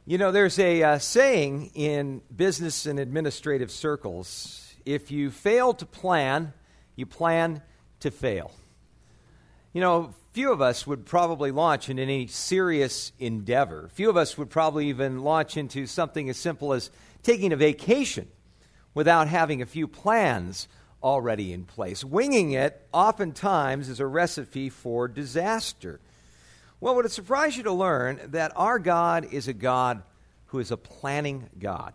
You know, there's a saying in business and administrative circles, if you fail to plan, you plan to fail. You know, few of us would probably launch in any serious endeavor. Few of us would probably even launch into something as simple as taking a vacation without having a few plans already in place. Winging it oftentimes is a recipe for disaster. Well, would it surprise you to learn that our God is a God who is a planning God?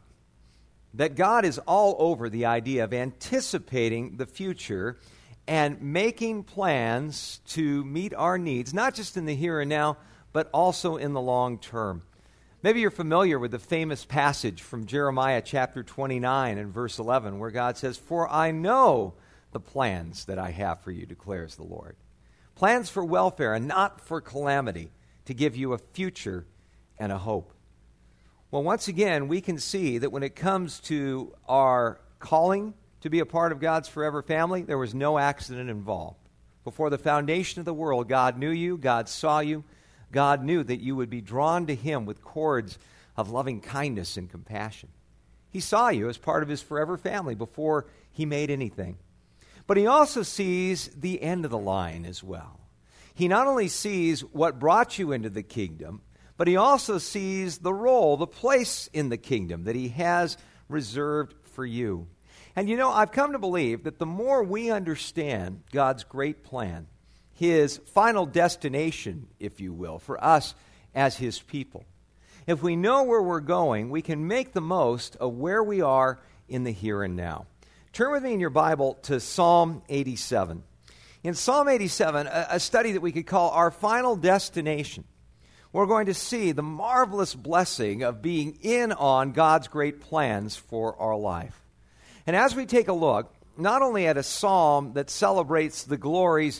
That God is all over the idea of anticipating the future and making plans to meet our needs, not just in the here and now, but also in the long term. Maybe you're familiar with the famous passage from Jeremiah chapter 29 and verse 11, where God says, "For I know the plans that I have for you, declares the Lord. Plans for welfare and not for calamity, to give you a future and a hope." Well, once again, we can see that when it comes to our calling to be a part of God's forever family, there was no accident involved. Before the foundation of the world, God knew you, God saw you, God knew that you would be drawn to Him with cords of loving kindness and compassion. He saw you as part of His forever family before He made anything. But He also sees the end of the line as well. He not only sees what brought you into the kingdom, but He also sees the role, the place in the kingdom that He has reserved for you. And you know, I've come to believe that the more we understand God's great plan, His final destination, if you will, for us as His people, if we know where we're going, we can make the most of where we are in the here and now. Turn with me in your Bible to Psalm 87. In Psalm 87, a study that we could call our final destination, we're going to see the marvelous blessing of being in on God's great plans for our life. And as we take a look, not only at a psalm that celebrates the glories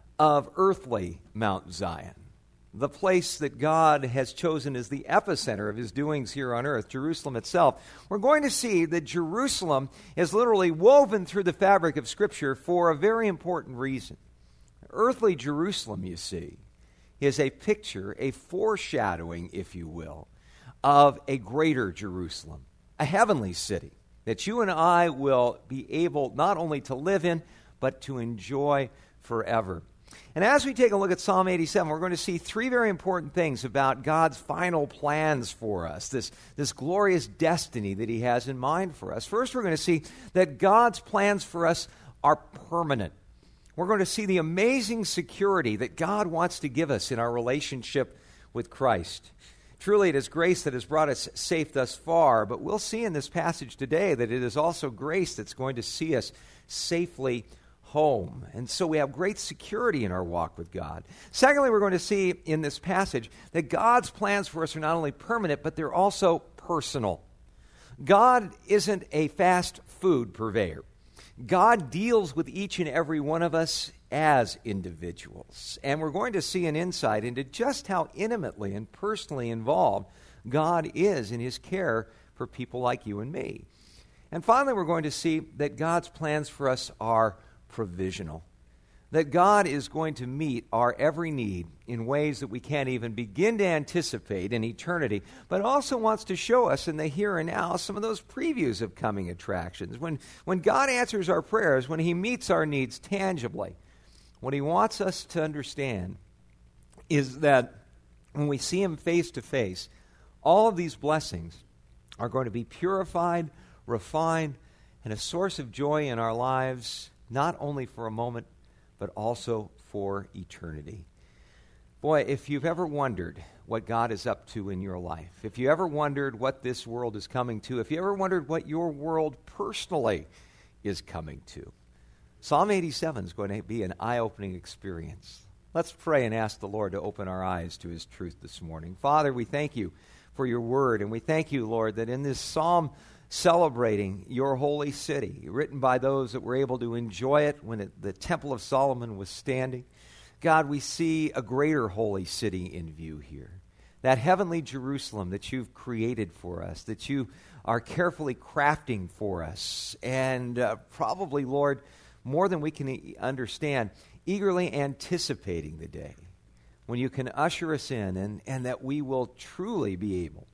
of earthly Mount Zion, the place that God has chosen as the epicenter of His doings here on earth, Jerusalem itself, we're going to see that Jerusalem is literally woven through the fabric of Scripture for a very important reason. Earthly Jerusalem, you see, is a picture, a foreshadowing, if you will, of a greater Jerusalem, a heavenly city that you and I will be able not only to live in, but to enjoy forever. And as we take a look at Psalm 87, we're going to see three very important things about God's final plans for us, this glorious destiny that He has in mind for us. First, we're going to see that God's plans for us are permanent. We're going to see the amazing security that God wants to give us in our relationship with Christ. Truly, it is grace that has brought us safe thus far, but we'll see in this passage today that it is also grace that's going to see us safely home. And so we have great security in our walk with God. Secondly, we're going to see in this passage that God's plans for us are not only permanent, but they're also personal. God isn't a fast food purveyor. God deals with each and every one of us as individuals. And we're going to see an insight into just how intimately and personally involved God is in His care for people like you and me. And finally, we're going to see that God's plans for us are provisional. That God is going to meet our every need in ways that we can't even begin to anticipate in eternity, but also wants to show us in the here and now some of those previews of coming attractions. When God answers our prayers, when He meets our needs tangibly, what He wants us to understand is that when we see Him face to face, all of these blessings are going to be purified, refined, and a source of joy in our lives, not only for a moment, but also for eternity. Boy, if you've ever wondered what God is up to in your life, if you ever wondered what this world is coming to, if you ever wondered what your world personally is coming to, Psalm 87 is going to be an eye-opening experience. Let's pray and ask the Lord to open our eyes to His truth this morning. Father, we thank You for Your word, and we thank You, Lord, that in this psalm celebrating Your holy city, written by those that were able to enjoy it when the Temple of Solomon was standing. God, we see a greater holy city in view here. That heavenly Jerusalem that You've created for us, that You are carefully crafting for us, and probably, Lord, more than we can understand, eagerly anticipating the day when You can usher us in and that we will truly be able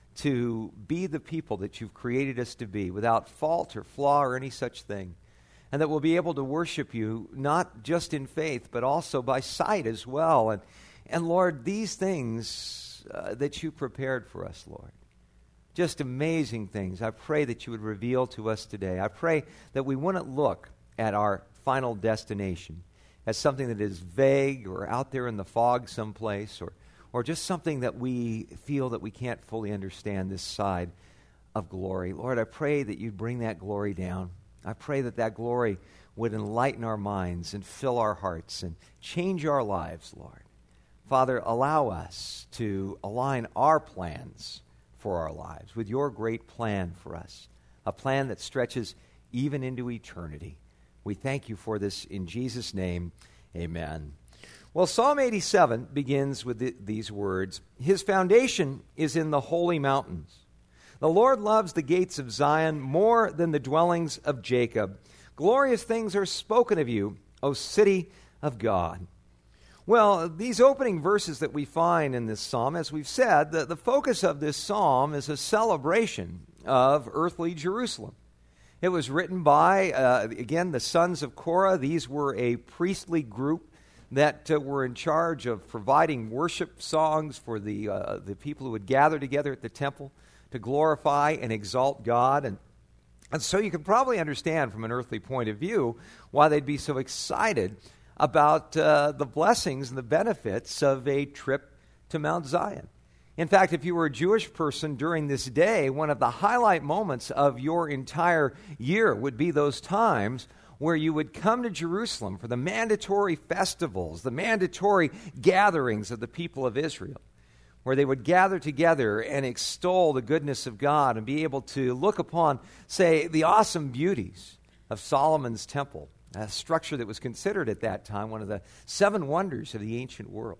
to be the people that you've created us to be, without fault or flaw or any such thing. And that we'll be able to worship you not just in faith, but also by sight as well. And Lord, these things that you prepared for us, Lord, just amazing things. I pray that you would reveal to us today. I pray that we wouldn't look at our final destination as something that is vague or out there in the fog someplace, or just something that we feel that we can't fully understand this side of glory. Lord, I pray that you'd bring that glory down. I pray that that glory would enlighten our minds and fill our hearts and change our lives, Lord. Father, allow us to align our plans for our lives with your great plan for us, a plan that stretches even into eternity. We thank you for this in Jesus' name. Amen. Well, Psalm 87 begins with these words. His foundation is in the holy mountains. The Lord loves the gates of Zion more than the dwellings of Jacob. Glorious things are spoken of you, O city of God. Well, these opening verses that we find in this psalm, as we've said, the focus of this psalm is a celebration of earthly Jerusalem. It was written by, again, the sons of Korah. These were a priestly group that were in charge of providing worship songs for the people who would gather together at the temple to glorify and exalt God. And so you can probably understand from an earthly point of view why they'd be so excited about the blessings and the benefits of a trip to Mount Zion. In fact, if you were a Jewish person during this day, one of the highlight moments of your entire year would be those times where you would come to Jerusalem for the mandatory festivals, the mandatory gatherings of the people of Israel, where they would gather together and extol the goodness of God and be able to look upon, say, the awesome beauties of Solomon's temple, a structure that was considered at that time one of the 7 wonders of the ancient world.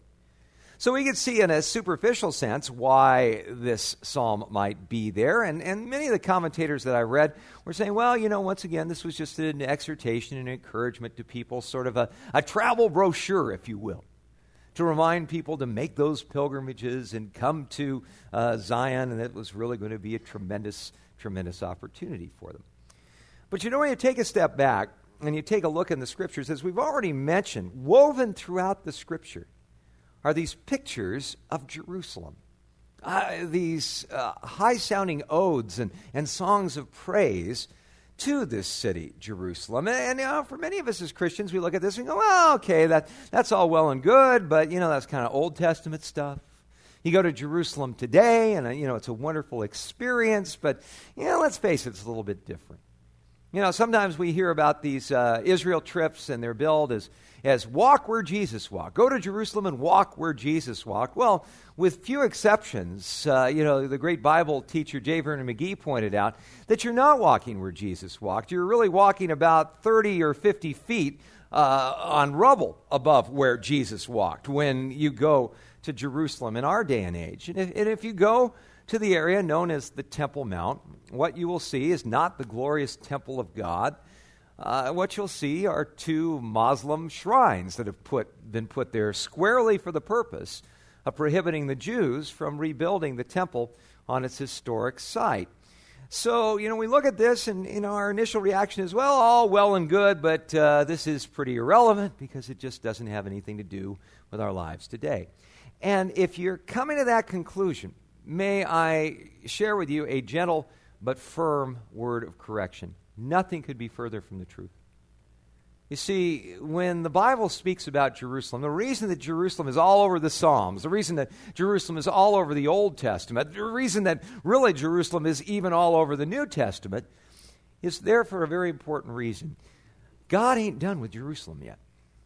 So we could see in a superficial sense why this psalm might be there. And many of the commentators that I read were saying, well, once again, this was just an exhortation and encouragement to people, sort of a travel brochure, if you will, to remind people to make those pilgrimages and come to Zion, and it was really going to be a tremendous, tremendous opportunity for them. But when you take a step back and you take a look in the Scriptures, as we've already mentioned, woven throughout the Scripture are these pictures of Jerusalem, these high-sounding odes and songs of praise to this city, Jerusalem. And for many of us as Christians, we look at this and go, well, okay, that's all well and good, but, that's kind of Old Testament stuff. You go to Jerusalem today, and, it's a wonderful experience, but, let's face it, it's a little bit different. Sometimes we hear about these Israel trips, and they're billed as walk where Jesus walked. Go to Jerusalem and walk where Jesus walked. Well, with few exceptions, the great Bible teacher J. Vernon McGee pointed out that you're not walking where Jesus walked. You're really walking about 30 or 50 feet on rubble above where Jesus walked when you go to Jerusalem in our day and age. And if you go to the area known as the Temple Mount, what you will see is not the glorious temple of God. What you'll see are 2 Muslim shrines that have been put there squarely for the purpose of prohibiting the Jews from rebuilding the temple on its historic site. So, we look at this and our initial reaction is, well, all well and good, but this is pretty irrelevant because it just doesn't have anything to do with our lives today. And if you're coming to that conclusion, may I share with you a gentle but firm word of correction. Nothing could be further from the truth. You see, when the Bible speaks about Jerusalem, the reason that Jerusalem is all over the Psalms, the reason that Jerusalem is all over the Old Testament, the reason that really Jerusalem is even all over the New Testament, is there for a very important reason. God ain't done with Jerusalem yet.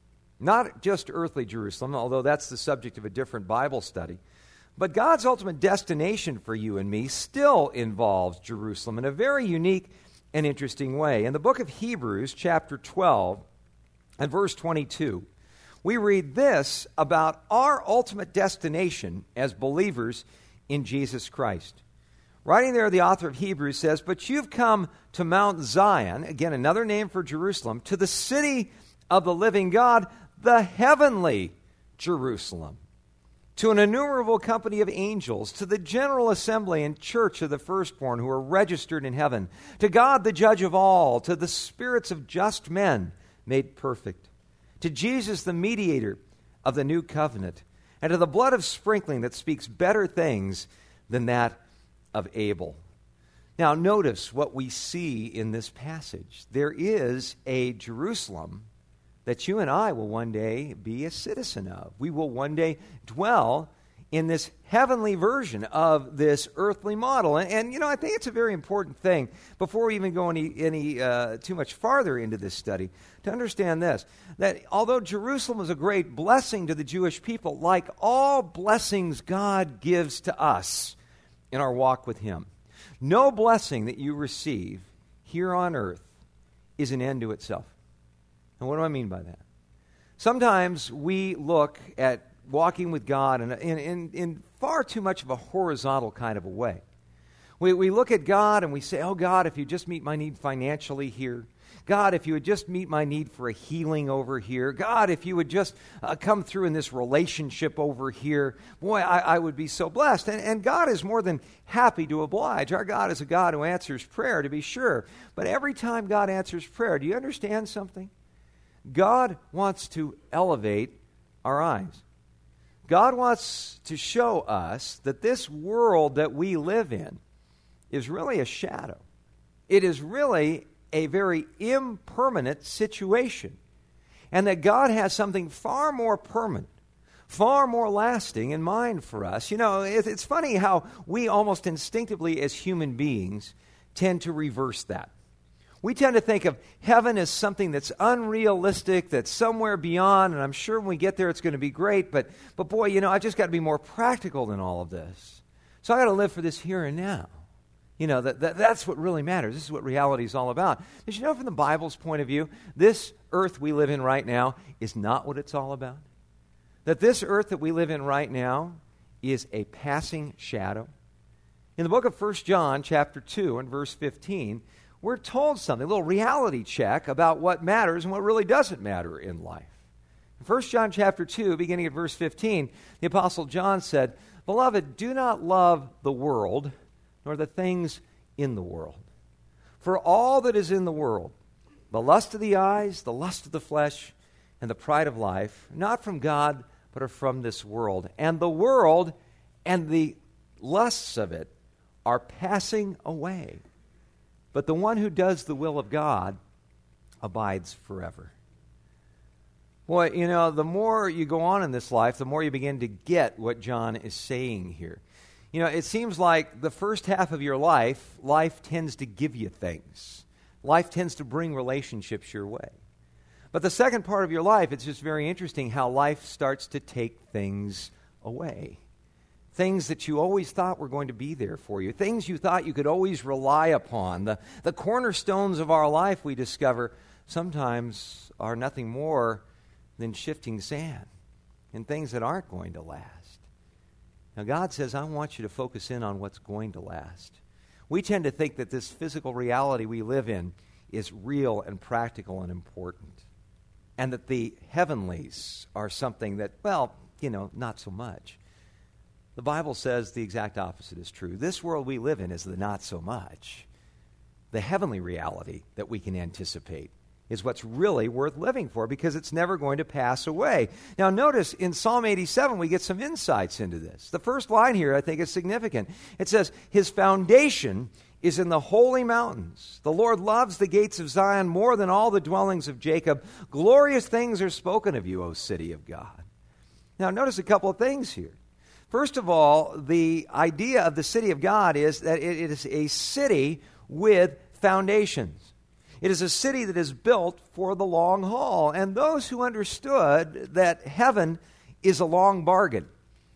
Not just earthly Jerusalem, although that's the subject of a different Bible study. But God's ultimate destination for you and me still involves Jerusalem in a very unique and interesting way. In the book of Hebrews, chapter 12, and verse 22, we read this about our ultimate destination as believers in Jesus Christ. Writing there, the author of Hebrews says, "But you've come to Mount Zion," again, another name for Jerusalem, "to the city of the living God, the heavenly Jerusalem." to an innumerable company of angels, to the general assembly and church of the firstborn who are registered in heaven, to God the judge of all, to the spirits of just men made perfect, to Jesus the mediator of the new covenant, and to the blood of sprinkling that speaks better things than that of Abel. Now notice what we see in this passage. There is a Jerusalem that you and I will one day be a citizen of. We will one day dwell in this heavenly version of this earthly model. And I think it's a very important thing, before we even go any too much farther into this study, to understand this, that although Jerusalem is a great blessing to the Jewish people, like all blessings God gives to us in our walk with Him, no blessing that you receive here on earth is an end to itself. And what do I mean by that? Sometimes we look at walking with God in far too much of a horizontal kind of a way. We look at God and we say, oh God, if you just meet my need financially here. God, if you would just meet my need for a healing over here. God, if you would just come through in this relationship over here. Boy, I would be so blessed. And God is more than happy to oblige. Our God is a God who answers prayer, to be sure. But every time God answers prayer, do you understand something? God wants to elevate our eyes. God wants to show us that this world that we live in is really a shadow. It is really a very impermanent situation. And that God has something far more permanent, far more lasting in mind for us. It's funny how we almost instinctively as human beings tend to reverse that. We tend to think of heaven as something that's unrealistic, that's somewhere beyond, and I'm sure when we get there it's going to be great, but boy, I've just got to be more practical than all of this. So I've got to live for this here and now. That's what really matters. This is what reality is all about. Did you know from the Bible's point of view, this earth we live in right now is not what it's all about? That this earth that we live in right now is a passing shadow? In the book of 1 John chapter 2 and verse 15, we're told something, a little reality check about what matters and what really doesn't matter in life. In 1 John chapter 2, beginning at verse 15, the Apostle John said, "Beloved, do not love the world, nor the things in the world. For all that is in the world, the lust of the eyes, the lust of the flesh, and the pride of life, not from God, but are from this world. And the world and the lusts of it are passing away. But the one who does the will of God abides forever." Boy, the more you go on in this life, the more you begin to get what John is saying here. It seems like the first half of your life tends to give you things. Life tends to bring relationships your way. But the second part of your life, it's just very interesting how life starts to take things away. Things that you always thought were going to be there for you. Things you thought you could always rely upon. The cornerstones of our life, we discover, sometimes are nothing more than shifting sand and things that aren't going to last. Now, God says, I want you to focus in on what's going to last. We tend to think that this physical reality we live in is real and practical and important, and that the heavenlies are something that, not so much. The Bible says the exact opposite is true. This world we live in is the not so much. The heavenly reality that we can anticipate is what's really worth living for, because it's never going to pass away. Now notice in Psalm 87 we get some insights into this. The first line here I think is significant. It says, "His foundation is in the holy mountains. The Lord loves the gates of Zion more than all the dwellings of Jacob. Glorious things are spoken of you, O city of God." Now notice a couple of things here. First of all, the idea of the city of God is that it is a city with foundations. It is a city that is built for the long haul. And those who understood that heaven is a long bargain,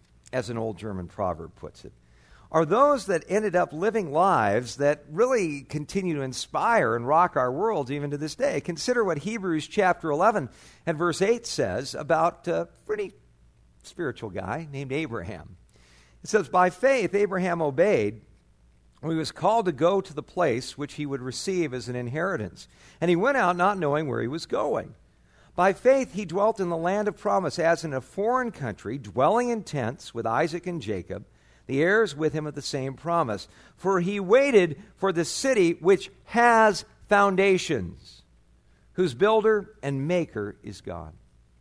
as an old German proverb puts it, are those that ended up living lives that really continue to inspire and rock our worlds even to this day. Consider what Hebrews chapter 11 and verse 8 says about a pretty spiritual guy named Abraham. It says, "By faith Abraham obeyed when he was called to go to the place which he would receive as an inheritance. And he went out not knowing where he was going. By faith he dwelt in the land of promise as in a foreign country, dwelling in tents with Isaac and Jacob, the heirs with him of the same promise. For he waited for the city which has foundations, whose builder and maker is God.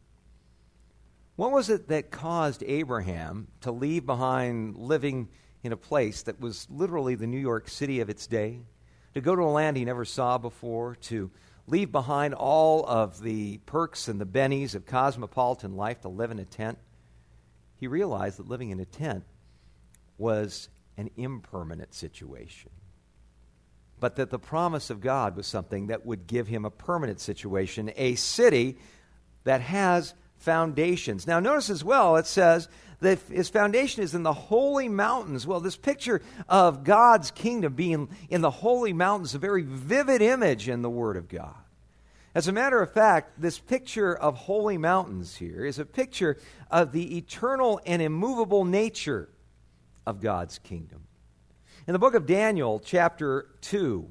What was it that caused Abraham to leave behind living in a place that was literally the New York City of its day, to go to a land he never saw before, to leave behind all of the perks and the bennies of cosmopolitan life to live in a tent? He realized that living in a tent was an impermanent situation, but that the promise of God was something that would give him a permanent situation, a city that has foundations. Now notice as well, it says that his foundation is in the holy mountains. Well, this picture of God's kingdom being in the holy mountains is a very vivid image in the Word of God. As a matter of fact, this picture of holy mountains here is a picture of the eternal and immovable nature of God's kingdom. In the book of Daniel, chapter 2,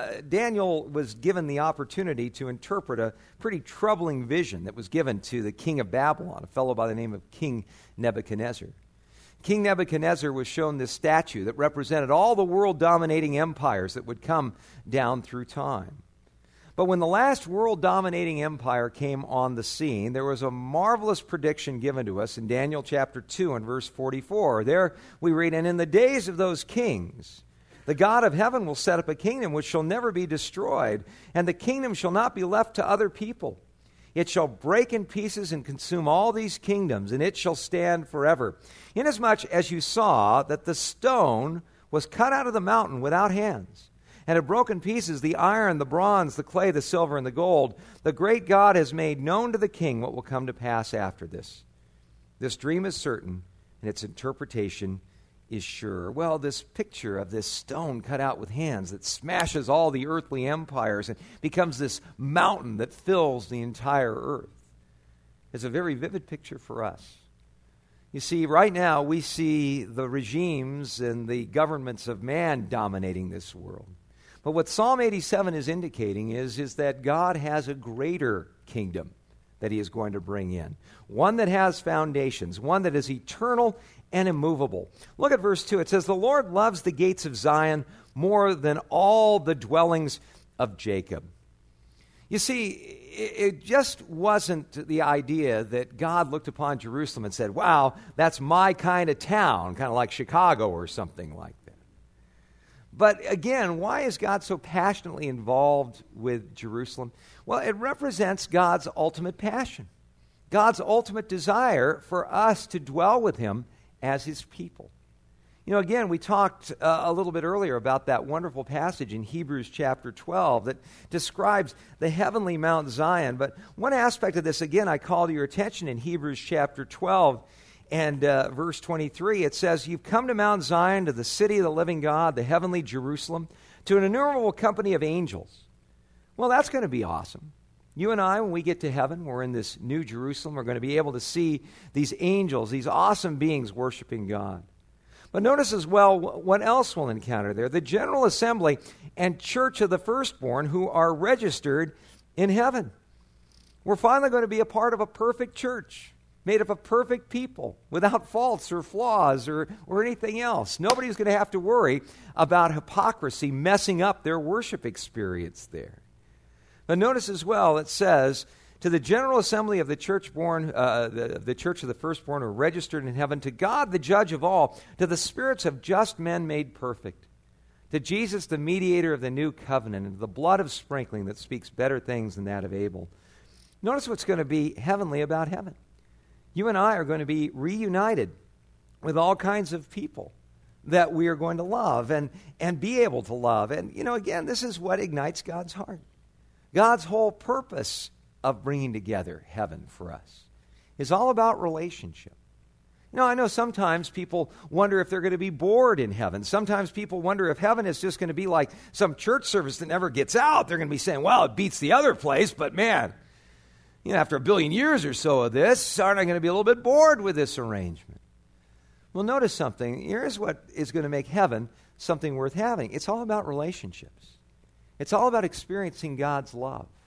Daniel was given the opportunity to interpret a pretty troubling vision that was given to the king of Babylon, a fellow by the name of King Nebuchadnezzar. King Nebuchadnezzar was shown this statue that represented all the world-dominating empires that would come down through time. But when the last world-dominating empire came on the scene, there was a marvelous prediction given to us in Daniel chapter 2 and verse 44. There we read, "And in the days of those kings, the God of heaven will set up a kingdom which shall never be destroyed, and the kingdom shall not be left to other people. It shall break in pieces and consume all these kingdoms, and it shall stand forever. Inasmuch as you saw that the stone was cut out of the mountain without hands, and had broken pieces the iron, the bronze, the clay, the silver, and the gold, the great God has made known to the king what will come to pass after this. This dream is certain, and its interpretation is sure." Well, this picture of this stone cut out with hands that smashes all the earthly empires and becomes this mountain that fills the entire earth is a very vivid picture for us. You see, right now we see the regimes and the governments of man dominating this world. But what Psalm 87 is indicating is that God has a greater kingdom that he is going to bring in. One that has foundations, one that is eternal and immovable. Look at verse 2. It says, "The Lord loves the gates of Zion more than all the dwellings of Jacob." You see, it just wasn't the idea that God looked upon Jerusalem and said, "Wow, that's my kind of town," kind of like Chicago or something like that. But again, why is God so passionately involved with Jerusalem? Well, it represents God's ultimate passion, God's ultimate desire for us to dwell with him as his people. You know, again, we talked a little bit earlier about that wonderful passage in Hebrews chapter 12 that describes the heavenly Mount Zion. But one aspect of this, again, I call to your attention in Hebrews chapter 12 and verse 23. It says, "You've come to Mount Zion, to the city of the living God, the heavenly Jerusalem, to an innumerable company of angels." Well, that's going to be awesome. You and I, when we get to heaven, we're in this new Jerusalem. We're going to be able to see these angels, these awesome beings worshiping God. But notice as well what else we'll encounter there. The General Assembly and Church of the Firstborn who are registered in heaven. We're finally going to be a part of a perfect church, made up of perfect people, without faults or flaws or anything else. Nobody's going to have to worry about hypocrisy messing up their worship experience there. But notice as well, it says, "To the general assembly of the church born, the church of the firstborn are registered in heaven, to God the judge of all, to the spirits of just men made perfect, to Jesus the mediator of the new covenant, and to the blood of sprinkling that speaks better things than that of Abel." Notice what's going to be heavenly about heaven. You and I are going to be reunited with all kinds of people that we are going to love and be able to love. And, you know, again, this is what ignites God's heart. God's whole purpose of bringing together heaven for us is all about relationship. You know, I know sometimes people wonder if they're going to be bored in heaven. Sometimes people wonder if heaven is just going to be like some church service that never gets out. They're going to be saying, "Well, it beats the other place, but man, you know, after a billion years or so of this, aren't I going to be a little bit bored with this arrangement?" Well, notice something. Here's what is going to make heaven something worth having. It's all about relationships. It's all about experiencing God's love.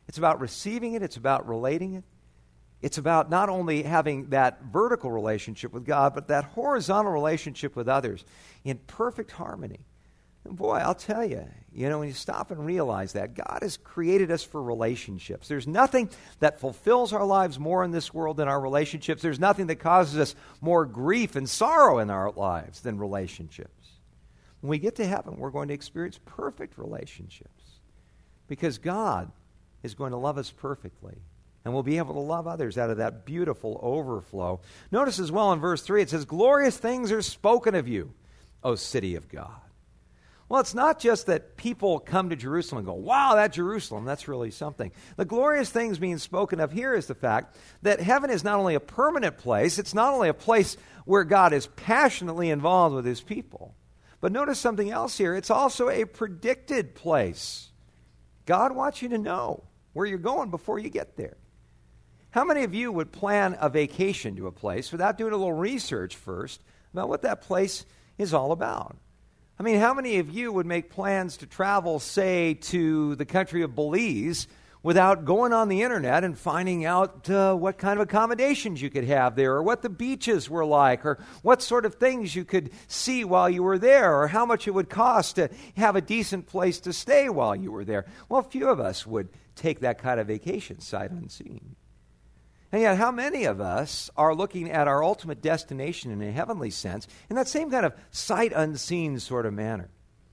It's about receiving it. It's about relating it. It's about not only having that vertical relationship with God, but that horizontal relationship with others in perfect harmony. And boy, I'll tell you, when you stop and realize that, God has created us for relationships. There's nothing that fulfills our lives more in this world than our relationships. There's nothing that causes us more grief and sorrow in our lives than relationships. When we get to heaven, we're going to experience perfect relationships because God is going to love us perfectly. And we'll be able to love others out of that beautiful overflow. Notice as well in verse 3, it says, glorious things are spoken of you, O city of God. Well, it's not just that people come to Jerusalem and go, wow, that Jerusalem, that's really something. The glorious things being spoken of here is the fact that heaven is not only a permanent place, it's not only a place where God is passionately involved with his people, but notice something else here. It's also a predicted place. God wants you to know where you're going before you get there. How many of you would plan a vacation to a place without doing a little research first about what that place is all about? I mean, how many of you would make plans to travel, say, to the country of Belize without going on the internet and finding out what kind of accommodations you could have there, or what the beaches were like, or what sort of things you could see while you were there, or how much it would cost to have a decent place to stay while you were there? Well, few of us would take that kind of vacation sight unseen. And yet, how many of us are looking at our ultimate destination in a heavenly sense in that same kind of sight unseen sort of manner?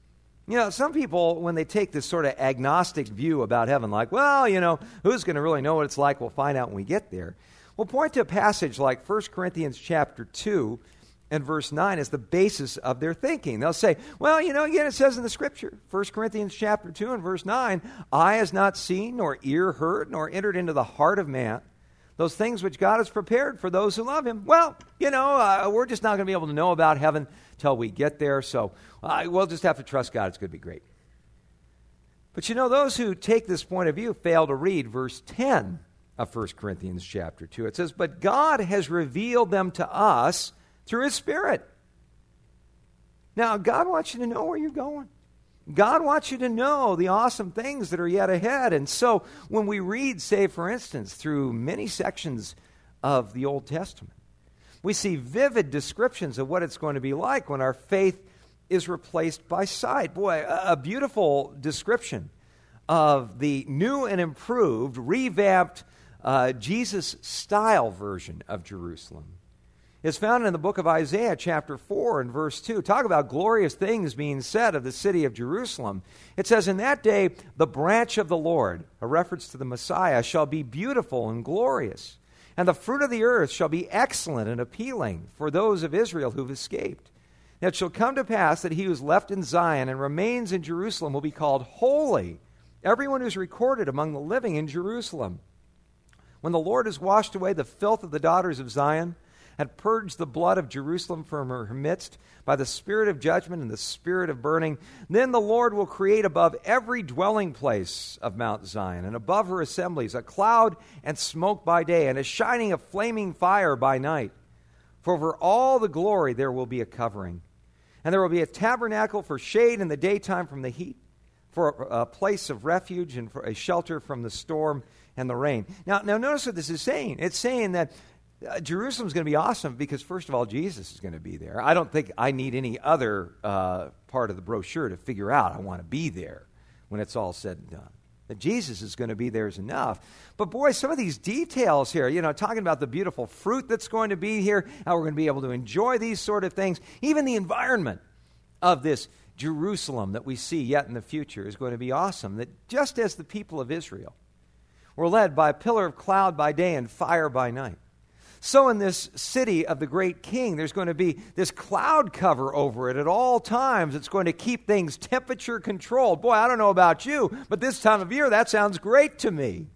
Some people, when they take this sort of agnostic view about heaven, like, well, who's going to really know what it's like? We'll find out when we get there. We'll point to a passage like 1 Corinthians chapter 2 and verse 9 as the basis of their thinking. They'll say, well, again, it says in the Scripture, 1 Corinthians chapter 2 and verse 9, eye has not seen, nor ear heard, nor entered into the heart of man those things which God has prepared for those who love him. Well, we're just not going to be able to know about heaven till we get there, so we'll just have to trust God. It's going to be great. But those who take this point of view fail to read verse 10 of 1 Corinthians chapter 2. It says, but God has revealed them to us through his Spirit. Now, God wants you to know where you're going. God wants you to know the awesome things that are yet ahead. And so when we read, say, for instance, through many sections of the Old Testament, we see vivid descriptions of what it's going to be like when our faith is replaced by sight. Boy, a beautiful description of the new and improved, revamped Jesus-style version of Jerusalem is found in the book of Isaiah chapter 4 and verse 2. Talk about glorious things being said of the city of Jerusalem. It says, in that day, the branch of the Lord, a reference to the Messiah, shall be beautiful and glorious, and the fruit of the earth shall be excellent and appealing for those of Israel who've escaped. Now it shall come to pass that he who is left in Zion and remains in Jerusalem will be called holy, everyone who's recorded among the living in Jerusalem. When the Lord has washed away the filth of the daughters of Zion, and purged the blood of Jerusalem from her midst by the spirit of judgment and the spirit of burning, then the Lord will create above every dwelling place of Mount Zion and above her assemblies a cloud and smoke by day and a shining of flaming fire by night. For over all the glory there will be a covering. And there will be a tabernacle for shade in the daytime from the heat, for a place of refuge and for a shelter from the storm and the rain. Now notice what this is saying. It's saying that Jerusalem's going to be awesome because, first of all, Jesus is going to be there. I don't think I need any other part of the brochure to figure out I want to be there when it's all said and done. That Jesus is going to be there is enough. But boy, some of these details here, talking about the beautiful fruit that's going to be here, how we're going to be able to enjoy these sort of things, even the environment of this Jerusalem that we see yet in the future is going to be awesome. That just as the people of Israel were led by a pillar of cloud by day and fire by night, so in this city of the great king, there's going to be this cloud cover over it at all times. It's going to keep things temperature controlled. Boy, I don't know about you, but this time of year, that sounds great to me.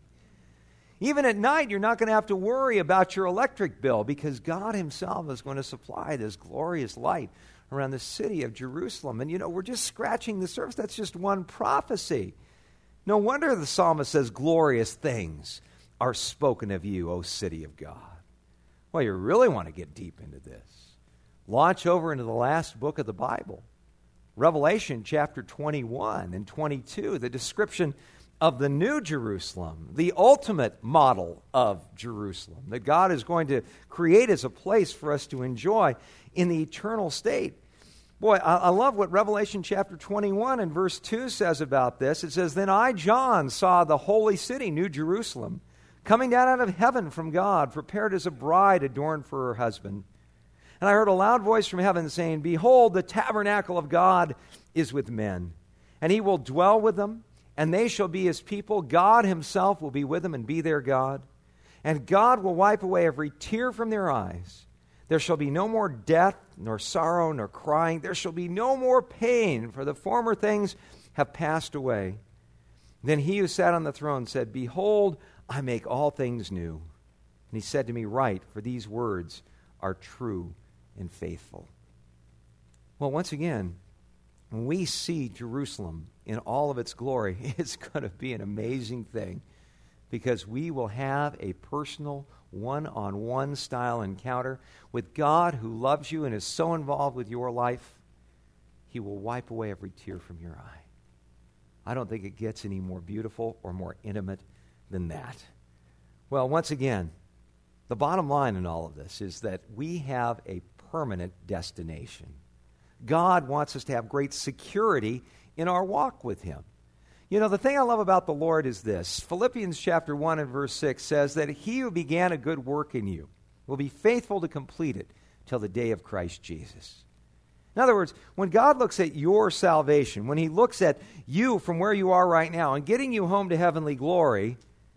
Even at night, you're not going to have to worry about your electric bill because God himself is going to supply this glorious light around the city of Jerusalem. And we're just scratching the surface. That's just one prophecy. No wonder the psalmist says, glorious things are spoken of you, O city of God. Well, you really want to get deep into this. Launch over into the last book of the Bible, Revelation chapter 21 and 22, the description of the New Jerusalem, the ultimate model of Jerusalem, that God is going to create as a place for us to enjoy in the eternal state. Boy, I love what Revelation chapter 21 and verse 2 says about this. It says, "Then I, John, saw the holy city, New Jerusalem, coming down out of heaven from God, prepared as a bride adorned for her husband. And I heard a loud voice from heaven saying, 'Behold, the tabernacle of God is with men, and he will dwell with them, and they shall be his people. God himself will be with them and be their God. And God will wipe away every tear from their eyes. There shall be no more death, nor sorrow, nor crying. There shall be no more pain, for the former things have passed away.' Then he who sat on the throne said, 'Behold, I make all things new.' And he said to me, 'Write, for these words are true and faithful.'" Well, once again, when we see Jerusalem in all of its glory, it's going to be an amazing thing, because we will have a personal, one-on-one style encounter with God who loves you and is so involved with your life, he will wipe away every tear from your eye. I don't think it gets any more beautiful or more intimate than that. Well, once again, the bottom line in all of this is that we have a permanent destination. God wants us to have great security in our walk with him. You know, the thing I love about the Lord is this. Philippians chapter 1 and verse 6 says that he who began a good work in you will be faithful to complete it till the day of Christ Jesus. In other words, when God looks at your salvation, when he looks at you from where you are right now and getting you home to heavenly glory,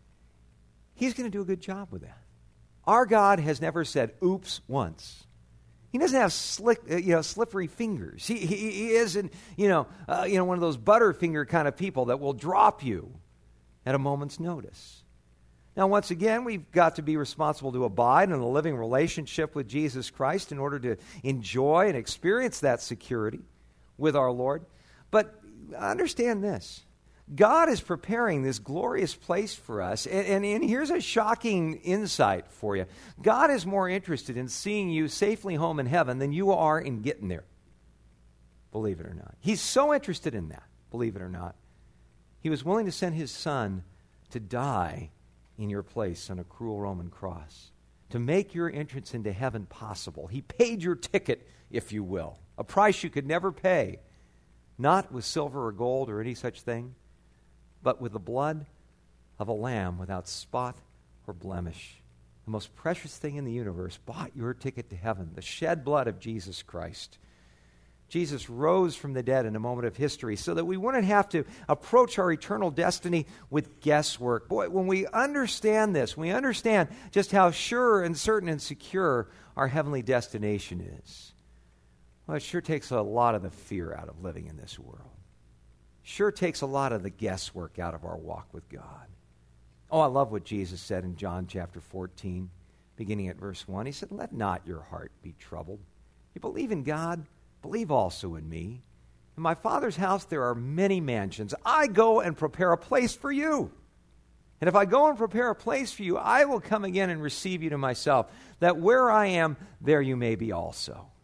he's going to do a good job with that. Our God has never said, "Oops," once. He doesn't have slippery fingers. He isn't, one of those butterfinger kind of people that will drop you at a moment's notice. Now, once again, we've got to be responsible to abide in a living relationship with Jesus Christ in order to enjoy and experience that security with our Lord. But understand this. God is preparing this glorious place for us. And here's a shocking insight for you. God is more interested in seeing you safely home in heaven than you are in getting there. Believe it or not. He's so interested in that, believe it or not. He was willing to send his son to die in your place on a cruel Roman cross, to make your entrance into heaven possible. He paid your ticket, if you will, a price you could never pay, not with silver or gold or any such thing, but with the blood of a lamb without spot or blemish. The most precious thing in the universe bought your ticket to heaven, the shed blood of Jesus Christ. Jesus rose from the dead in a moment of history so that we wouldn't have to approach our eternal destiny with guesswork. Boy, when we understand this, we understand just how sure and certain and secure our heavenly destination is. Well, it sure takes a lot of the fear out of living in this world. Sure takes a lot of the guesswork out of our walk with God. Oh, I love what Jesus said in John chapter 14, beginning at verse 1. He said, "Let not your heart be troubled. You believe in God, believe also in me. In my Father's house there are many mansions. I go and prepare a place for you. And if I go and prepare a place for you, I will come again and receive you to myself, that where I am, there you may be also.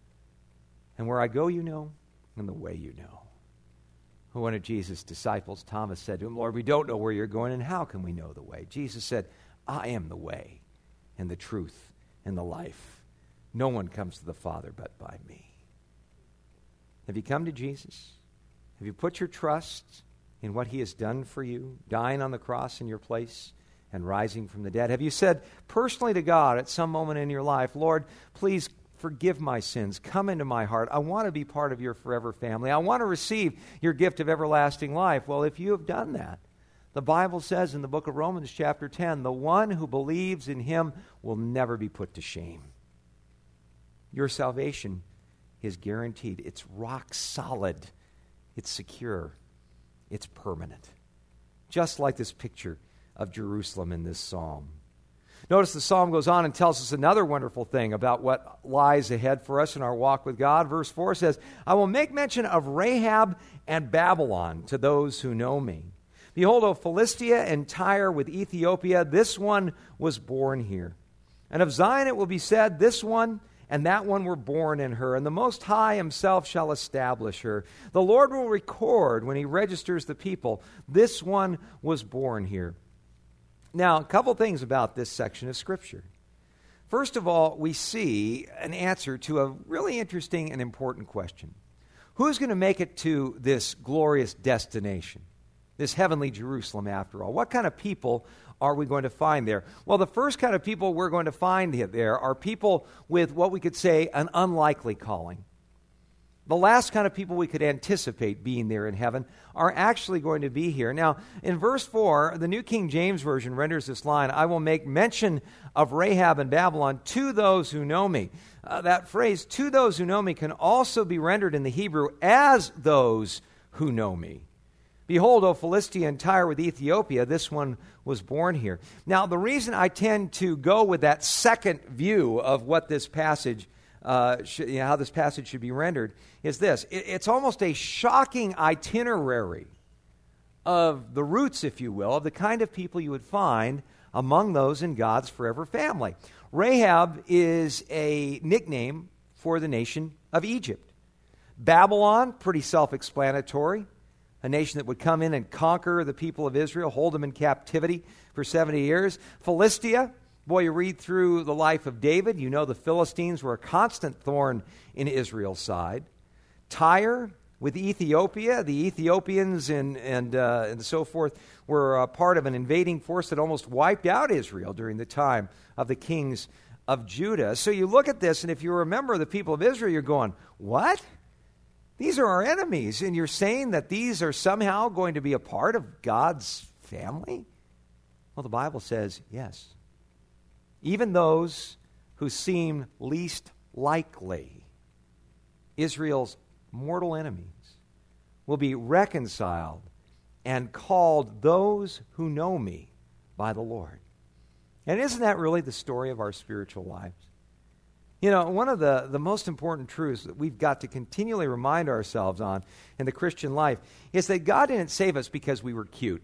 And where I go you know, and the way you know." One of Jesus' disciples, Thomas, said to him, "Lord, we don't know where you're going, and how can we know the way?" Jesus said, "I am the way and the truth and the life. No one comes to the Father but by me." Have you come to Jesus? Have you put your trust in what he has done for you, dying on the cross in your place and rising from the dead? Have you said personally to God at some moment in your life, "Lord, please forgive my sins. Come into my heart. I want to be part of your forever family. I want to receive your gift of everlasting life"? Well, if you have done that, the Bible says in the book of Romans chapter 10, the one who believes in him will never be put to shame. Your salvation is guaranteed. It's rock solid. It's secure. It's permanent. Just like this picture of Jerusalem in this psalm. Notice the psalm goes on and tells us another wonderful thing about what lies ahead for us in our walk with God. Verse 4 says, "I will make mention of Rahab and Babylon to those who know me. Behold, O Philistia and Tyre with Ethiopia, this one was born here. And of Zion it will be said, this one and that one were born in her, and the Most High himself shall establish her. The Lord will record when he registers the people, this one was born here. Now, a couple things about this section of Scripture. First of all, we see an answer to a really interesting and important question. Who's going to make it to this glorious destination, this heavenly Jerusalem after all? What kind of people are we going to find there? Well, the first kind of people we're going to find there are people with what we could say an unlikely calling. The last kind of people we could anticipate being there in heaven are actually going to be here. Now, in verse 4, the New King James Version renders this line, I will make mention of Rahab and Babylon to those who know me. That phrase, to those who know me, can also be rendered in the Hebrew as those who know me. Behold, O Philistia and Tyre with Ethiopia, this one was born here. Now, the reason I tend to go with that second view of what this passage how this passage should be rendered is this. It's almost a shocking itinerary of the roots, if you will, of the kind of people you would find among those in God's forever family. Rahab is a nickname for the nation of Egypt. Babylon, pretty self-explanatory, a nation that would come in and conquer the people of Israel, hold them in captivity for 70 years. Philistia, boy, you read through the life of David, you know the Philistines were a constant thorn in Israel's side. Tyre with Ethiopia, the Ethiopians and so forth were part of an invading force that almost wiped out Israel during the time of the kings of Judah. So you look at this, and if you remember the people of Israel, you're going, what? These are our enemies, and you're saying that these are somehow going to be a part of God's family? Well, the Bible says yes. Even those who seem least likely, Israel's mortal enemies, will be reconciled and called those who know me by the Lord. And isn't that really the story of our spiritual lives? You know, one of the most important truths that we've got to continually remind ourselves on in the Christian life is that God didn't save us because we were cute.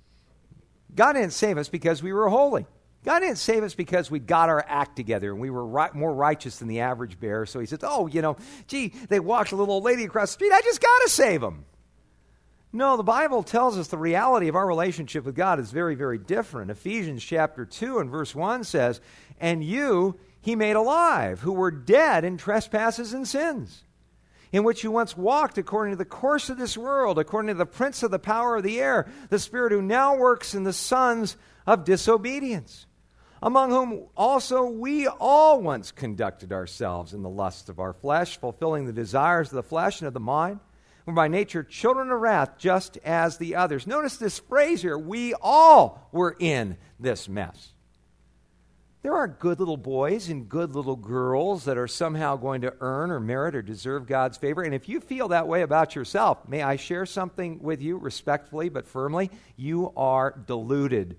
God didn't save us because we were holy. God didn't save us because we got our act together and we were more righteous than the average bear. So he says, they walked a little old lady across the street. I just got to save them. No, the Bible tells us the reality of our relationship with God is very, very different. Ephesians chapter 2 and verse 1 says, and you he made alive, who were dead in trespasses and sins, in which you once walked according to the course of this world, according to the prince of the power of the air, the spirit who now works in the sons of disobedience, among whom also we all once conducted ourselves in the lusts of our flesh, fulfilling the desires of the flesh and of the mind, were by nature children of wrath, just as the others. Notice this phrase here, we all were in this mess. There aren't good little boys and good little girls that are somehow going to earn or merit or deserve God's favor. And if you feel that way about yourself, may I share something with you respectfully but firmly? You are deluded.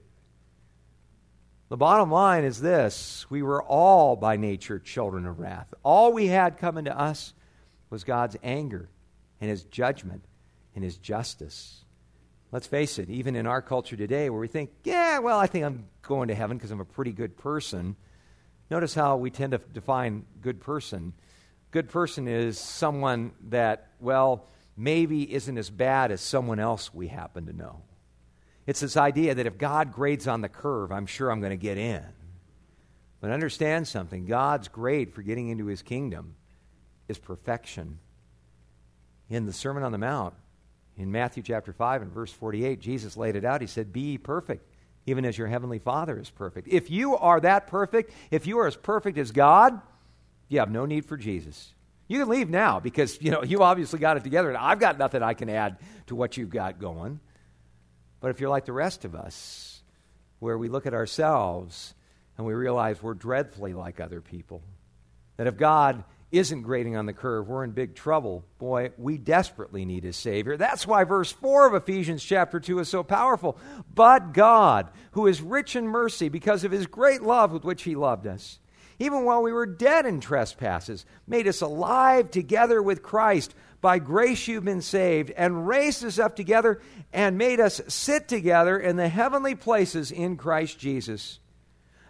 The bottom line is this: we were all by nature children of wrath. All we had coming to us was God's anger and his judgment and his justice. Let's face it, even in our culture today where we think, I think I'm going to heaven because I'm a pretty good person. Notice how we tend to define good person. Good person is someone that, maybe isn't as bad as someone else we happen to know. It's this idea that if God grades on the curve, I'm sure I'm going to get in. But understand something. God's grade for getting into his kingdom is perfection. In the Sermon on the Mount, in Matthew chapter 5 and verse 48, Jesus laid it out. He said, be ye perfect, even as your heavenly Father is perfect. If you are that perfect, if you are as perfect as God, you have no need for Jesus. You can leave now because, you obviously got it together, and I've got nothing I can add to what you've got going. But if you're like the rest of us, where we look at ourselves and we realize we're dreadfully like other people, that if God isn't grading on the curve, we're in big trouble. Boy, we desperately need a Savior. That's why verse 4 of Ephesians chapter 2 is so powerful. But God, who is rich in mercy because of his great love with which he loved us, even while we were dead in trespasses, made us alive together with Christ. By grace you've been saved, and raised us up together and made us sit together in the heavenly places in Christ Jesus.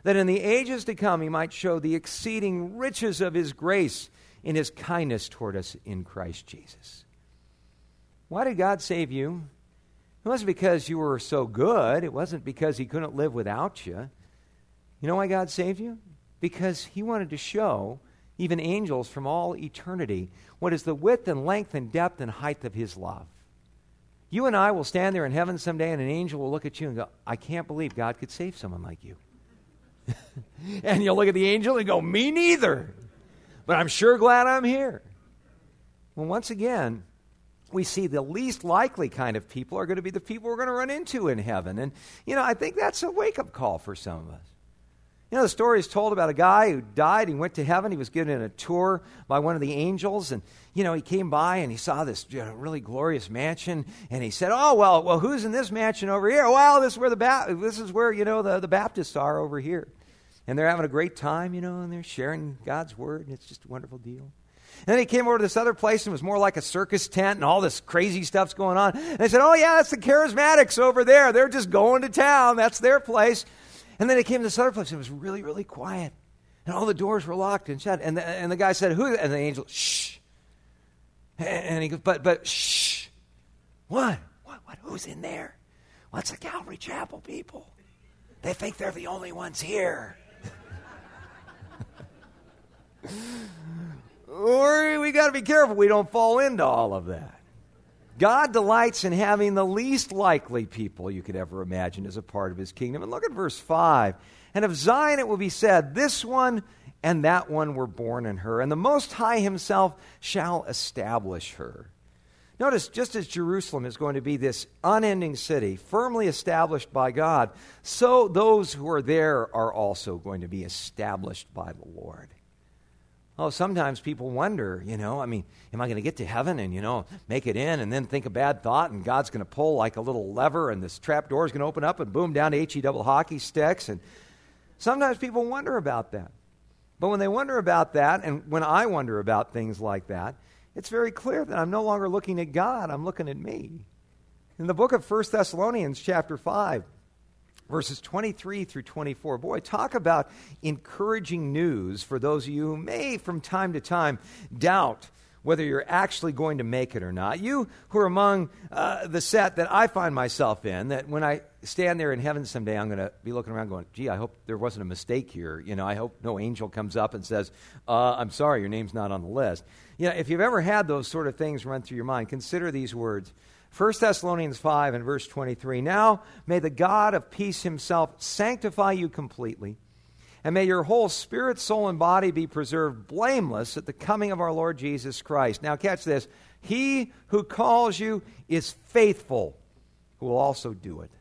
that in the ages to come he might show the exceeding riches of his grace in his kindness toward us in Christ Jesus. Why did God save you? It wasn't because you were so good. It wasn't because he couldn't live without you. You know why God saved you? Because he wanted to show even angels from all eternity what is the width and length and depth and height of his love. You and I will stand there in heaven someday, and an angel will look at you and go, I can't believe God could save someone like you. And you'll look at the angel and go, me neither. But I'm sure glad I'm here. Well, once again, we see the least likely kind of people are going to be the people we're going to run into in heaven. And, I think that's a wake-up call for some of us. The story is told about a guy who died. He went to heaven. He was given a tour by one of the angels. And, he came by and he saw this really glorious mansion. And he said, oh, well, who's in this mansion over here? Well, this is where the Baptists are over here. And they're having a great time, and they're sharing God's word. And it's just a wonderful deal. And then he came over to this other place and it was more like a circus tent and all this crazy stuff's going on. And they said, oh, yeah, that's the charismatics over there. They're just going to town. That's their place. And then he came to this other place and it was really, really quiet. And all the doors were locked and shut. And the guy said, who? And the angel, shh. And he goes, but shh. What? Who's in there? Well, it's the Calvary Chapel people. They think they're the only ones here. Or we got to be careful we don't fall into all of that. God delights in having the least likely people you could ever imagine as a part of his kingdom. And look at verse 5. And of Zion it will be said, this one and that one were born in her, and the Most High himself shall establish her. Notice, just as Jerusalem is going to be this unending city, firmly established by God, so those who are there are also going to be established by the Lord. Oh, sometimes people wonder, am I going to get to heaven and, make it in and then think a bad thought and God's going to pull like a little lever and this trap door is going to open up and boom, down to HE double hockey sticks. And sometimes people wonder about that. But when they wonder about that, and when I wonder about things like that, it's very clear that I'm no longer looking at God, I'm looking at me. In the book of 1 Thessalonians chapter 5, verses 23 through 24. Boy, talk about encouraging news for those of you who may from time to time doubt whether you're actually going to make it or not. You who are among the set that I find myself in, that when I stand there in heaven someday, I'm going to be looking around going, gee, I hope there wasn't a mistake here. I hope no angel comes up and says, I'm sorry, your name's not on the list. If you've ever had those sort of things run through your mind, consider these words. 1 Thessalonians 5 and verse 23, now may the God of peace himself sanctify you completely, and may your whole spirit, soul, and body be preserved blameless at the coming of our Lord Jesus Christ. Now catch this. He who calls you is faithful, who will also do it.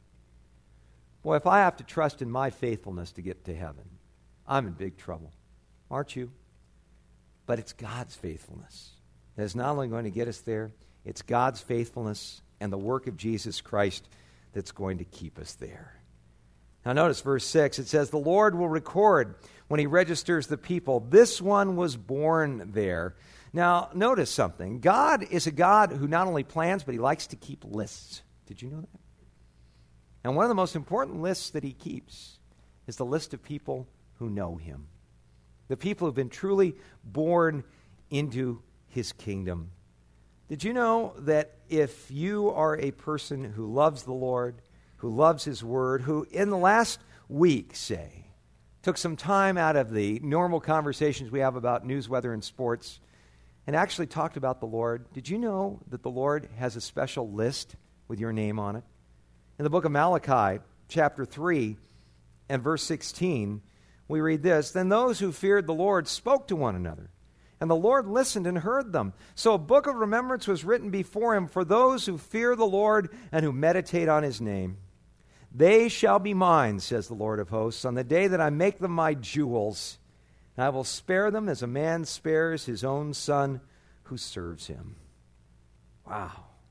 Boy, if I have to trust in my faithfulness to get to heaven, I'm in big trouble. Aren't you? But it's God's faithfulness that is not only going to get us there, it's God's faithfulness and the work of Jesus Christ that's going to keep us there. Now notice verse 6. It says, the Lord will record when he registers the people. This one was born there. Now notice something. God is a God who not only plans, but he likes to keep lists. Did you know that? And one of the most important lists that he keeps is the list of people who know him. The people who have been truly born into his kingdom. Did you know that if you are a person who loves the Lord, who loves his word, who in the last week, say, took some time out of the normal conversations we have about news, weather, and sports, and actually talked about the Lord, did you know that the Lord has a special list with your name on it? In the book of Malachi, chapter 3 and verse 16, we read this, then those who feared the Lord spoke to one another, and the Lord listened and heard them. So a book of remembrance was written before him for those who fear the Lord and who meditate on his name. They shall be mine, says the Lord of hosts, on the day that I make them my jewels. And I will spare them as a man spares his own son who serves him. Wow.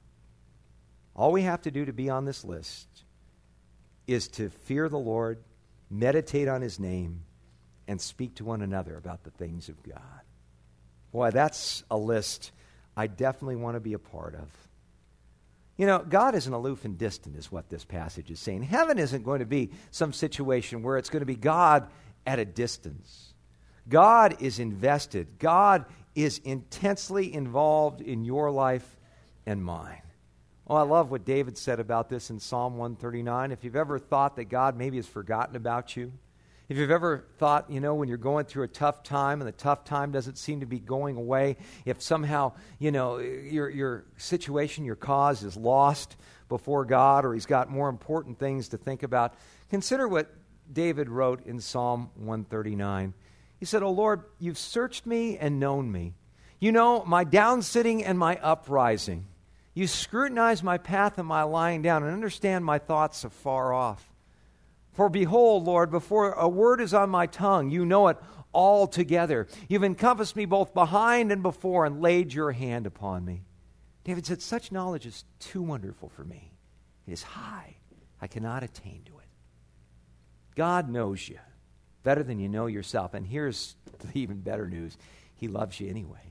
All we have to do to be on this list is to fear the Lord, meditate on his name, and speak to one another about the things of God. Boy, that's a list I definitely want to be a part of. You know, God isn't aloof and distant is what this passage is saying. Heaven isn't going to be some situation where it's going to be God at a distance. God is invested. God is intensely involved in your life and mine. Oh, I love what David said about this in Psalm 139. If you've ever thought that God maybe has forgotten about you, if you've ever thought, you know, when you're going through a tough time and the tough time doesn't seem to be going away, if somehow, you know, your situation, your cause is lost before God, or he's got more important things to think about, consider what David wrote in Psalm 139. He said, "O Lord, you've searched me and known me. You know my downsitting and my uprising. You scrutinize my path and my lying down and understand my thoughts afar off. For behold, Lord, before a word is on my tongue, you know it altogether. You've encompassed me both behind and before and laid your hand upon me." David said, "Such knowledge is too wonderful for me. It is high. I cannot attain to it." God knows you better than you know yourself. And here's the even better news. He loves you anyway.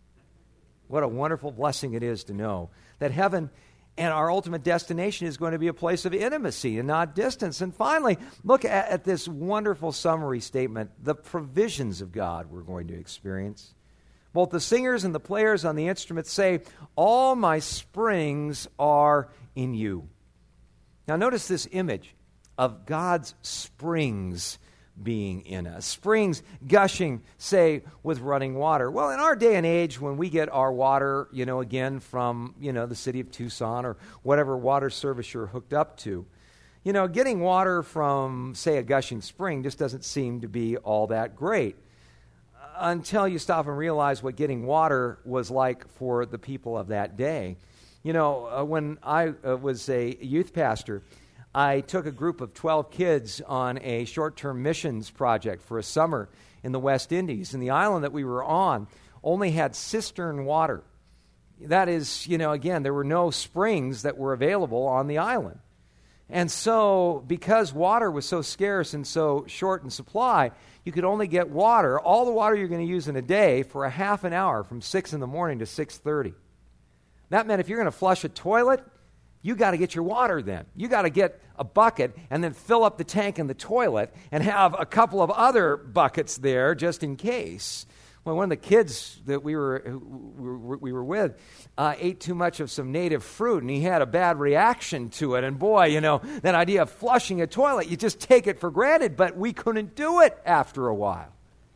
What a wonderful blessing it is to know that heaven and our ultimate destination is going to be a place of intimacy and not distance. And finally, look at this wonderful summary statement, the provisions of God we're going to experience. Both the singers and the players on the instruments say, "All my springs are in you." Now notice this image of God's springs being in us. Springs gushing, say, with running water. Well, in our day and age, when we get our water, you know, again from, you know, the city of Tucson or whatever water service you're hooked up to, you know, getting water from, say, a gushing spring just doesn't seem to be all that great until you stop and realize what getting water was like for the people of that day. You know, when I was a youth pastor, I took a group of 12 kids on a short-term missions project for a summer in the West Indies. And the island that we were on only had cistern water. That is, you know, again, there were no springs that were available on the island. And so, because water was so scarce and so short in supply, you could only get water, all the water you're going to use in a day, for a half an hour from 6 in the morning to 6:30. That meant if you're going to flush a toilet, you got to get your water then. You got to get a bucket and then fill up the tank in the toilet and have a couple of other buckets there just in case. Well, one of the kids that we were with ate too much of some native fruit, and he had a bad reaction to it. And boy, you know, that idea of flushing a toilet, you just take it for granted, but we couldn't do it after a while.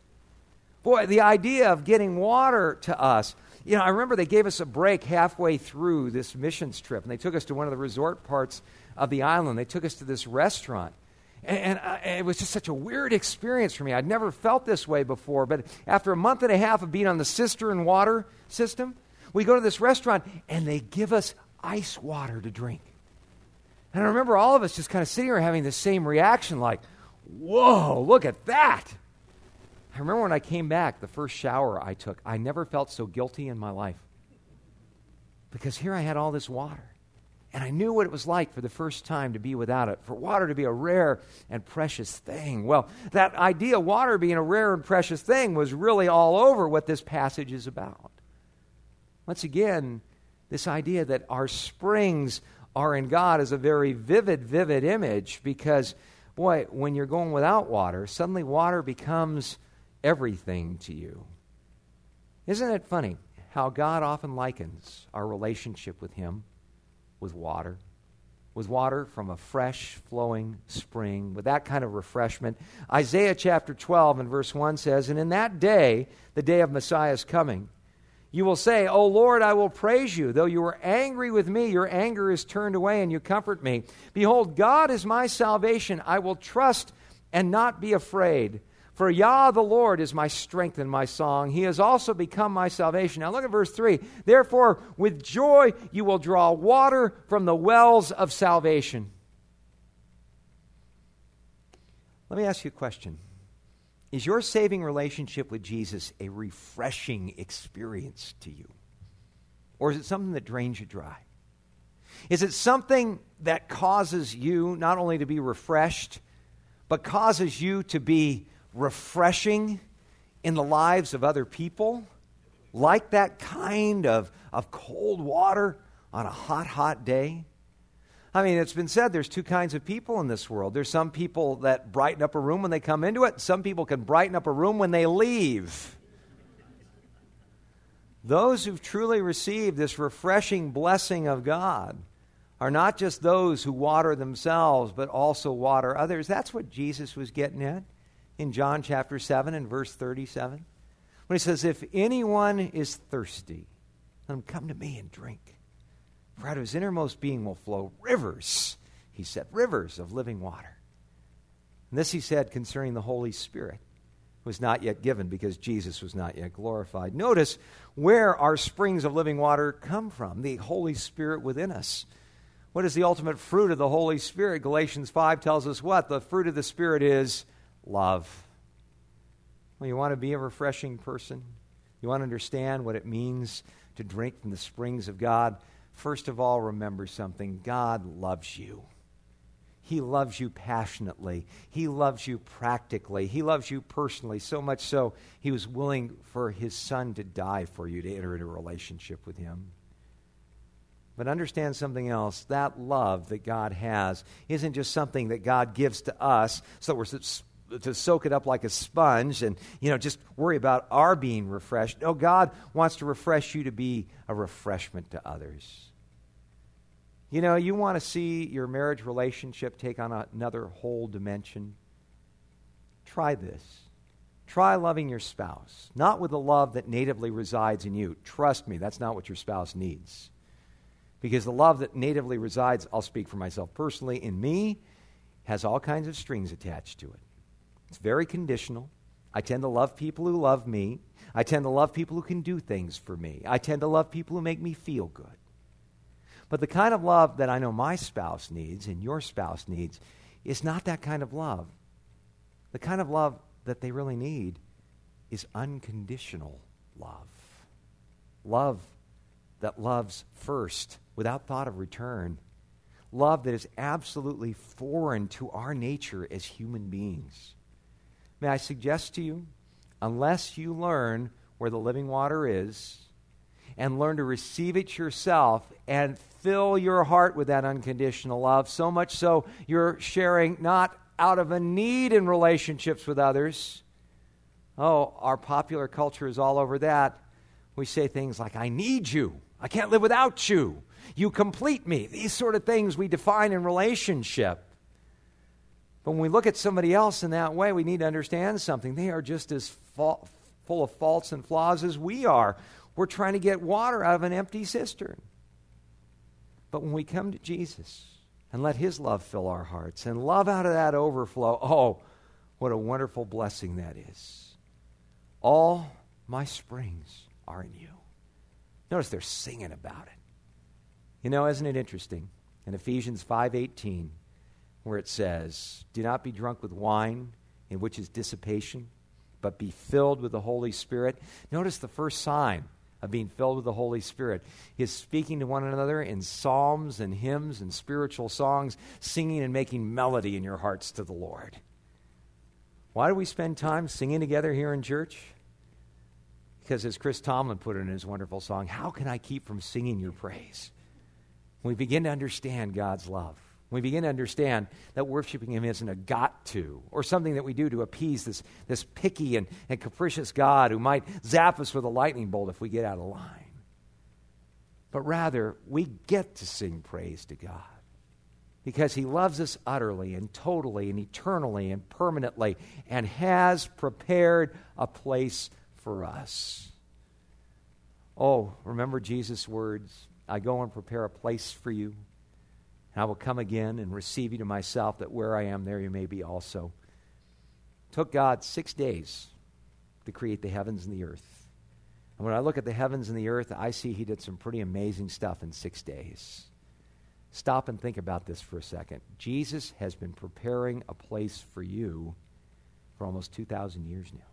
Boy, the idea of getting water to us. You know, I remember they gave us a break halfway through this missions trip, and they took us to one of the resort parts of the island. They took us to this restaurant, and it was just such a weird experience for me. I'd never felt this way before, but after a month and a half of being on the cistern water system, we go to this restaurant, and they give us ice water to drink. And I remember all of us just kind of sitting there having the same reaction, like, whoa, look at that. I remember when I came back, the first shower I took, I never felt so guilty in my life. Because here I had all this water. And I knew what it was like for the first time to be without it, for water to be a rare and precious thing. Well, that idea of water being a rare and precious thing was really all over what this passage is about. Once again, this idea that our springs are in God is a very vivid image because, boy, when you're going without water, suddenly water becomes everything to you. Isn't it funny how God often likens our relationship with Him with water from a fresh flowing spring, with that kind of refreshment? Isaiah chapter 12 and verse 1 says, "And in that day, the day of Messiah's coming, you will say, 'O Lord, I will praise you. Though you were angry with me, your anger is turned away and you comfort me. Behold, God is my salvation. I will trust and not be afraid. For Yah the Lord is my strength and my song. He has also become my salvation.'" Now look at verse 3. "Therefore, with joy you will draw water from the wells of salvation." Let me ask you a question. Is your saving relationship with Jesus a refreshing experience to you? Or is it something that drains you dry? Is it something that causes you not only to be refreshed, but causes you to be refreshing in the lives of other people, like that kind of cold water on a hot, hot day? I mean, it's been said there's two kinds of people in this world. There's some people that brighten up a room when they come into it. Some people can brighten up a room when they leave. Those who've truly received this refreshing blessing of God are not just those who water themselves, but also water others. That's what Jesus was getting at in John chapter 7 and verse 37. When he says, if anyone is thirsty, let him come to me and drink. For out of his innermost being will flow rivers, he said, rivers of living water. And this he said concerning the Holy Spirit, who was not yet given because Jesus was not yet glorified. Notice where our springs of living water come from, the Holy Spirit within us. What is the ultimate fruit of the Holy Spirit? Galatians 5 tells us what? The fruit of the Spirit is love. Well, you want to be a refreshing person? You want to understand what it means to drink from the springs of God? First of all, remember something. God loves you. He loves you passionately. He loves you practically. He loves you personally, so much so he was willing for his son to die for you to enter into a relationship with him. But understand something else. That love that God has isn't just something that God gives to us so we're to soak it up like a sponge and, just worry about our being refreshed. No, God wants to refresh you to be a refreshment to others. You want to see your marriage relationship take on another whole dimension? Try this. Try loving your spouse, not with the love that natively resides in you. Trust me, that's not what your spouse needs. Because the love that natively resides, I'll speak for myself personally, in me, has all kinds of strings attached to it. It's very conditional. I tend to love people who love me. I tend to love people who can do things for me. I tend to love people who make me feel good. But the kind of love that I know my spouse needs and your spouse needs is not that kind of love. The kind of love that they really need is unconditional love. Love that loves first without thought of return. Love that is absolutely foreign to our nature as human beings. May I suggest to you, unless you learn where the living water is and learn to receive it yourself and fill your heart with that unconditional love, so much so you're sharing not out of a need in relationships with others. Oh, our popular culture is all over that. We say things like, I need you. I can't live without you. You complete me. These sort of things we define in relationship. But when we look at somebody else in that way, we need to understand something. They are just as full of faults and flaws as we are. We're trying to get water out of an empty cistern. But when we come to Jesus and let his love fill our hearts and love out of that overflow, oh, what a wonderful blessing that is. All my springs are in you. Notice they're singing about it. Isn't it interesting? In Ephesians 5:18, where it says, do not be drunk with wine, in which is dissipation, but be filled with the Holy Spirit. Notice the first sign of being filled with the Holy Spirit is speaking to one another in psalms and hymns and spiritual songs, singing and making melody in your hearts to the Lord. Why do we spend time singing together here in church? Because as Chris Tomlin put it in his wonderful song, how can I keep from singing your praise? When we begin to understand God's love, we begin to understand that worshiping him isn't a got to or something that we do to appease this picky and capricious God who might zap us with a lightning bolt if we get out of line. But rather, we get to sing praise to God because he loves us utterly and totally and eternally and permanently and has prepared a place for us. Oh, remember Jesus' words, I go and prepare a place for you. And I will come again and receive you to myself, that where I am, there you may be also. It took God 6 days to create the heavens and the earth. And when I look at the heavens and the earth, I see he did some pretty amazing stuff in 6 days. Stop and think about this for a second. Jesus has been preparing a place for you for almost 2,000 years now.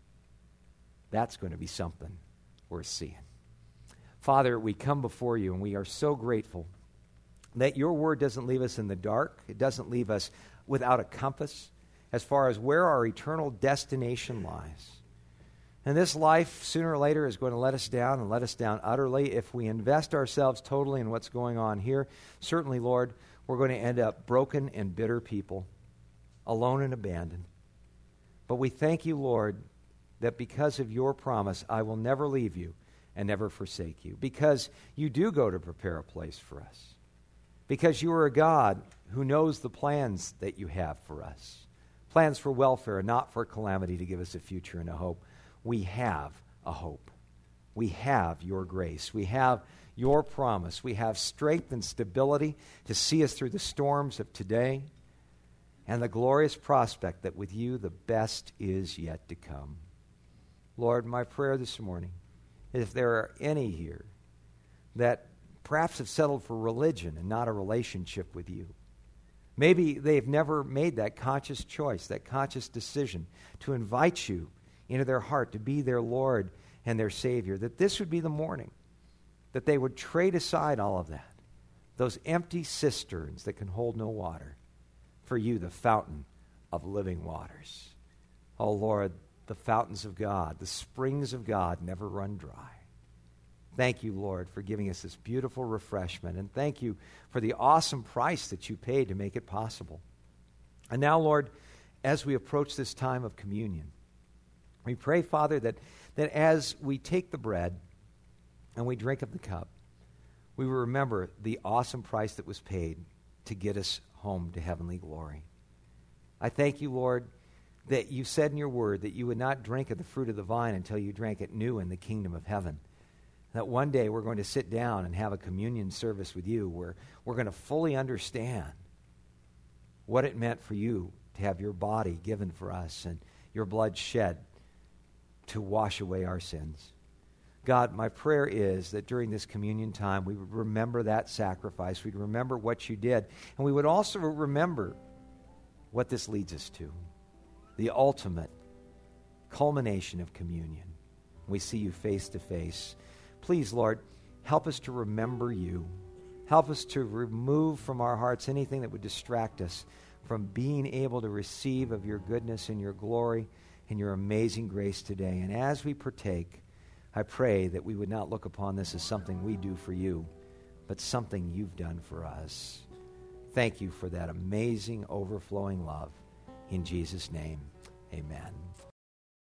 That's going to be something worth seeing. Father, we come before you, and we are so grateful that your word doesn't leave us in the dark. It doesn't leave us without a compass as far as where our eternal destination lies. And this life, sooner or later, is going to let us down and let us down utterly. If we invest ourselves totally in what's going on here, certainly, Lord, we're going to end up broken and bitter people, alone and abandoned. But we thank you, Lord, that because of your promise, I will never leave you and never forsake you. Because you do go to prepare a place for us. Because you are a God who knows the plans that you have for us. Plans for welfare, not for calamity, to give us a future and a hope. We have a hope. We have your grace. We have your promise. We have strength and stability to see us through the storms of today and the glorious prospect that with you the best is yet to come. Lord, my prayer this morning is if there are any here that perhaps have settled for religion and not a relationship with you, maybe they've never made that conscious choice, that conscious decision to invite you into their heart to be their Lord and their Savior, that this would be the morning that they would trade aside all of that, those empty cisterns that can hold no water, for you, the fountain of living waters. Oh Lord, the fountains of God, the springs of God never run dry. Thank you, Lord, for giving us this beautiful refreshment, and thank you for the awesome price that you paid to make it possible. And now, Lord, as we approach this time of communion, we pray, Father, that as we take the bread and we drink of the cup, we will remember the awesome price that was paid to get us home to heavenly glory. I thank you, Lord, that you said in your word that you would not drink of the fruit of the vine until you drank it new in the kingdom of heaven. That one day we're going to sit down and have a communion service with you where we're going to fully understand what it meant for you to have your body given for us and your blood shed to wash away our sins. God, my prayer is that during this communion time we would remember that sacrifice. We'd remember what you did. And we would also remember what this leads us to, the ultimate culmination of communion. We see you face to face. Please, Lord, help us to remember you. Help us to remove from our hearts anything that would distract us from being able to receive of your goodness and your glory and your amazing grace today. And as we partake, I pray that we would not look upon this as something we do for you, but something you've done for us. Thank you for that amazing, overflowing love. In Jesus' name, amen.